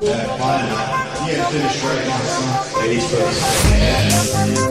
Fine. Yeah, finish right now, son. Ladies first.